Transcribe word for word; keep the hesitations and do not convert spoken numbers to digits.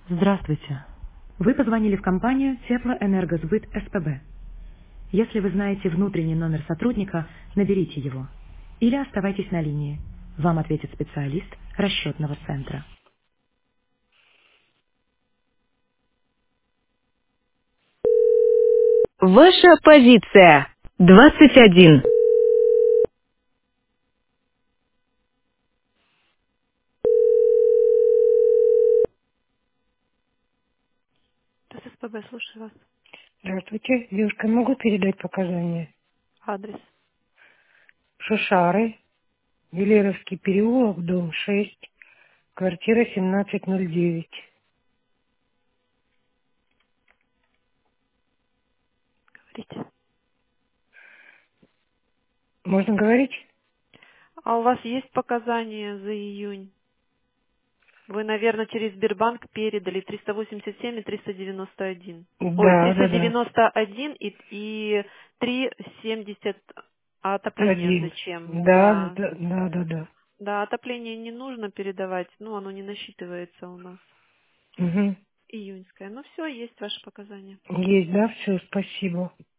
Здравствуйте. Вы позвонили в компанию Теплоэнергосбыт СПБ. Если вы знаете внутренний номер сотрудника, наберите его. Или оставайтесь на линии. Вам ответит специалист расчетного центра. Ваша позиция. двадцать один. С СПБ, слушаю вас. Здравствуйте. Девушка, могу передать показания? Адрес. Шушары, Велеровский переулок, дом шесть, квартира семнадцать ноль девять. Говорите. Можно говорить? А у вас есть показания за июнь? Вы, наверное, через Сбербанк передали триста восемьдесят семь и триста девяносто один. Ой, Да, триста да, да. девяносто один и, и три семьдесят. А отопление Один. зачем? Да, Да. да, да, да, да. Да, отопление не нужно передавать. Ну, оно не насчитывается у нас. Угу. Июньское. Ну, все, есть ваши показания. Есть, да, все, спасибо.